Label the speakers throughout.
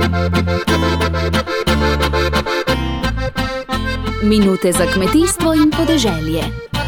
Speaker 1: Minute za kmetijstvo in podeželje.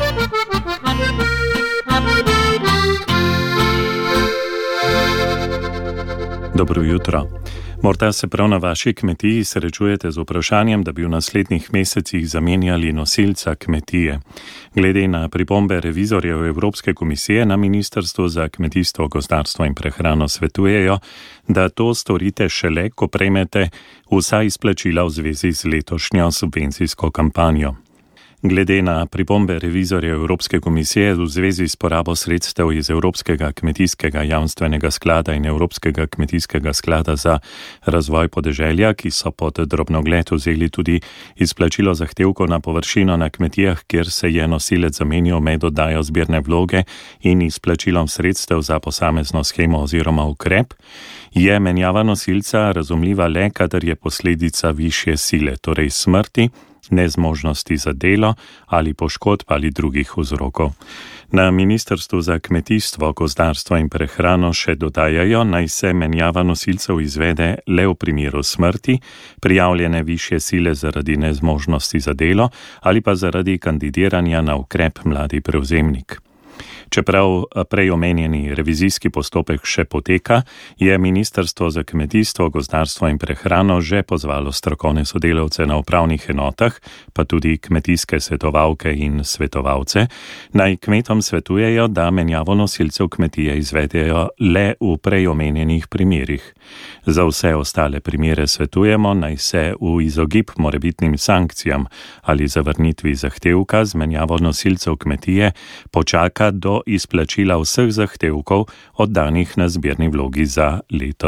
Speaker 2: Dobro jutro. Morda se prav na vaši kmetiji srečujete z vprašanjem, da bi v naslednjih mesecih zamenjali nosilca kmetije. Glede na pripombe revizorjev Evropske komisije na Ministrstvu za kmetijstvo, gozdarstvo in prehrano svetujejo, da to storite šele, ko prejmete vsa izplačila v zvezi z letošnjo subvencijsko kampanjo. Glede na pripombe revizorjev Evropske komisije v zvezi s porabo sredstev iz Evropskega kmetijskega jamstvenega sklada in Evropskega kmetijskega sklada za razvoj podeželja, ki so pod drobnogled vzeli tudi izplačilo zahtevkov na površino na kmetijah, kjer se je nosilec zamenjal med oddajo zbirne vloge in izplačilom sredstev za posamezno shemo oziroma ukrep, je menjava nosilca razumljiva le, kadar je posledica višje sile, torej smrti, nezmožnosti za delo ali poškodb ali drugih vzrokov. Na Ministrstvu za kmetijstvo, gozdarstvo in prehrano še dodajajo, naj se menjava nosilcev izvede le v primeru smrti, prijavljene višje sile zaradi nezmožnosti za delo ali pa zaradi kandidiranja na ukrep mladi prevzemnik. Čeprav prej omenjeni revizijski postopek še poteka, je Ministrstvo za kmetijstvo, gozdarstvo in prehrano že pozvalo strokovne sodelavce na upravnih enotah, pa tudi kmetijske svetovalke in svetovalce, naj kmetom svetujejo, da menjavo nosilcev kmetije izvedejo le v prej omenjenih primerih. Za vse ostale primere svetujemo, naj se v izogib morebitnim sankcijam ali zavrnitvi zahtevka z menjavo nosilcev kmetije počaka do izplačila vseh zahtevkov oddanih na zbirni vlogi za leto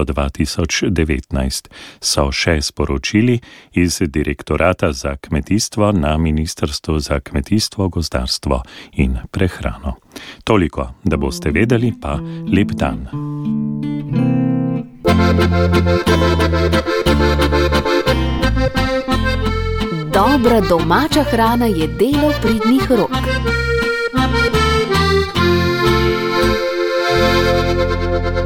Speaker 2: 2019, so še sporočili iz Direktorata za kmetijstvo na Ministrstvu za kmetijstvo, gozdarstvo in prehrano. Toliko, da boste vedeli, pa lep dan.
Speaker 1: Dobra domača hrana je delo pridnih rok.